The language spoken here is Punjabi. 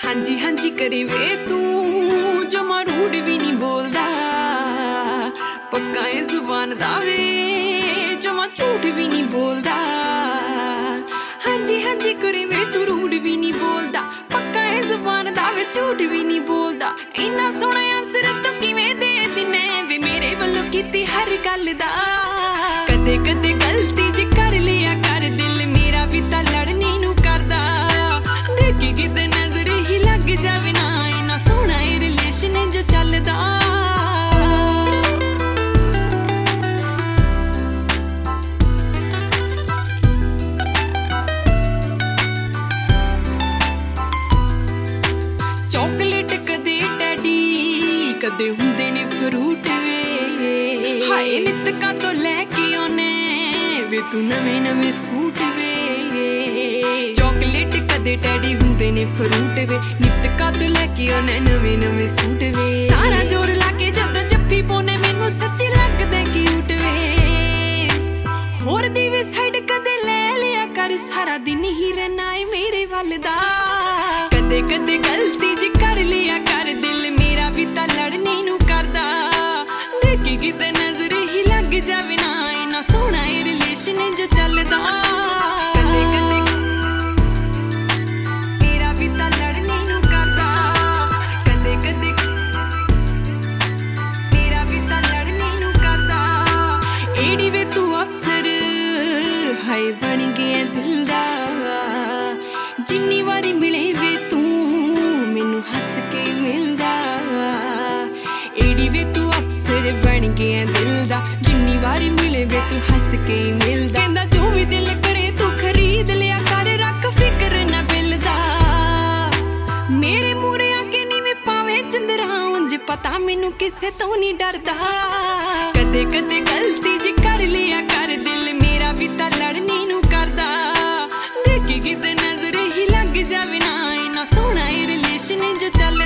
ਹਾਂਜੀ ਹਾਂਜੀ ਕਰੇ ਵੇ ਤੂੰ ਜਮਾ ਰੂਡ ਵੀ ਨਹੀਂ ਬੋਲਦਾ ਪੱਕਾ ਏ ਜ਼ੁਬਾਨ ਦਾ ਵੇ ਜਮਾ ਝੂਠ ਵੀ ਨਹੀਂ ਬੋਲਦਾ ਹਾਂਜੀ ਹਾਂਜੀ ਕਰੇ ਵੇ ਤੂੰ ਰੂਡ ਵੀ ਨਹੀਂ ਬੋਲਦਾ ਪੱਕਾ ਏ ਜ਼ੁਬਾਨ ਦਾ ਵੇ ਝੂਠ ਵੀ ਨਹੀਂ ਬੋਲਦਾ ਇੰਨਾ ਸੋਹਣਾ ਆਨਸਰ ਤੂੰ ਕਿਵੇਂ ਦੇ ਦਿਨੇ ਵੇ ਮੇਰੇ ਵੱਲੋਂ ਕੀਤੀ ਹਰ ਗੱਲ ਦਾ ਕਦੇ ਕਦੇ ਗਲਤੀ ਜੇ ਕਰ ਲਿਆ ਕਰ ਦਿਲ ਮੇਰਾ ਵੀ ਤਾਂ ਲੜਨੀ ਨੂੰ ਕਰਦਾ ਦੇਖੀ ਕਿਤੇ ਨਜ਼ਰ ਹੀ ਲੱਗ ਜਾਵੇ ਨਾ ਇੰਨਾ ਸੋਹਣਾ ਇਹ ਰਿਲੇਸ਼ਨ ਜੋ ਚੱਲਦਾ ਚੌਕਲੇਟ ਕਦੇ ਡੈਡੀ ਕਦੇ ਹੁੰਦੇ ਨੇ ਫਰੂਟ ਵੇ ਹਾਏ ਨਿਤਕਾਂ ਤੋਂ ਲੈ ਕੇ ਆਉਨੇ ਵੇ ਤੂੰ ਨਵੇਂ ਨਵੇਂ ਸੂਟ ਵੇ ਚੌਕਲੇਟ ਕਦੇ ਡੈਡੀ ਹੁੰਦੇ ਨੇ ਫਰੂਟ ਵੇ ਨਿਤਕਾਂ ਤੋਂ ਲੈ ਕੇ ਆਉਨੇ ਨਵੇਂ ਨਵੇਂ ਸੂਟ ਵੇ ਸਾਰਾ ਜੋਰ ਲਾ ਕੇ ਜਦੋਂ ਜੱਫੀ ਪਾਉਨੇ ਮੈਨੂੰ ਸੱਚੀ ਲੱਗਦਾ ਕਿਊਟ ਵੇ ਹੋਰ ਦੀ ਵੀ ਸਾਈਡ ਕਦੇ ਲੈ ਲਿਆ ਕਰ ਸਾਰਾ ਦਿਨ ਹੀ ਰਹਿਣਾ ਏ ਮੇਰੇ ਵੱਲ ਦਾ ਕਦੇ ਕਦੇ ਗਲਤੀ ਜੇ ਕਰ ਲਿਆ ਕਰ ਦਿਲ ਮੇਰਾ ਵੀ ਤਾਂ ਲੜਨੀ ਨੂੰ ਕਰਦਾ ਦੇਖੀ ਕਿਤੇ ਨਜ਼ਰ ਹੀ ਲੱਗ ਜਾਵੇ ਨਾ ਇੰਨਾ ਸੋਹਣਾ ਇਹ ਰਿਲੇਸ਼ਨ ਜੋ ਚੱਲਦਾ ਕਦੇ ਕਦੇ ਮੇਰਾ ਵੀ ਤਾਂ ਲੜਨੀ ਨੂੰ ਕਰਦਾ ਕਦੇ ਕਦੇ ਮੇਰਾ ਵੀ ਤਾਂ ਲੜਨੀ ਨੂੰ ਕਰਦਾ ਏੜੀ ਵੇ ਤੂੰ ਅਫਸਰ ਹਾਏ ਬਣ ਗਿਆ ਦਿਲ ਦਾ ਜਿੰਨੀ ਵਾਰੀ ਮਿਲੇ ਵੇ ਤੂੰ ਮੈਨੂੰ ਹੱਸ ਕੇ ਮਿਲਦਾ ਏੜੀ ਵੇ ਤੂੰ ਅਫਸਰ ਬਣ ਗਿਆ ਦਿਲ ਦਾ ਜਿੰਨੀ ਵਾਰੀ ਮਿਲੇ ਵੇ ਤੂੰ ਹੱਸ ਕੇ ਮਿਲਦਾ ਕਹਿੰਦਾ ਜੋ ਵੀ ਦਿਲ ਕਰੇ ਤੂੰ ਖਰੀਦ ਲਿਆ ਕਰ ਰੱਖ ਫਿਕਰ ਨਾ ਬਿੱਲ ਦਾ ਮੇਰੇ ਮੂਹਰੇ ਆ ਕੇ ਨੀ ਵੀ ਪਾਵੇ ਚੰਦਰਾ ਉਂਝ ਪਤਾ ਮੈਨੂੰ ਕਿਸੇ ਤੋਂ ਨਹੀਂ ਡਰਦਾ ਕਦੇ ਕਦੇ ਗਲਤੀ ਜੇ ਕਰ ਲਿਆ ਕਰ ਦਿਲ ਮੇਰਾ ਵੀ ਤਾਂ ਲੜਨੀ ਨੂੰ ਕਰਦਾ ਦੇਖੀ ਕਿਤੇ ਨਜ਼ਰ ਹੀ ਲੱਗ ਜਾਵੇ ਨਾ ਇੰਨਾ ਸੋਹਣਾ ਇਹ ਰਿਲੇਸ਼ਨ ਜੋ ਚੱਲ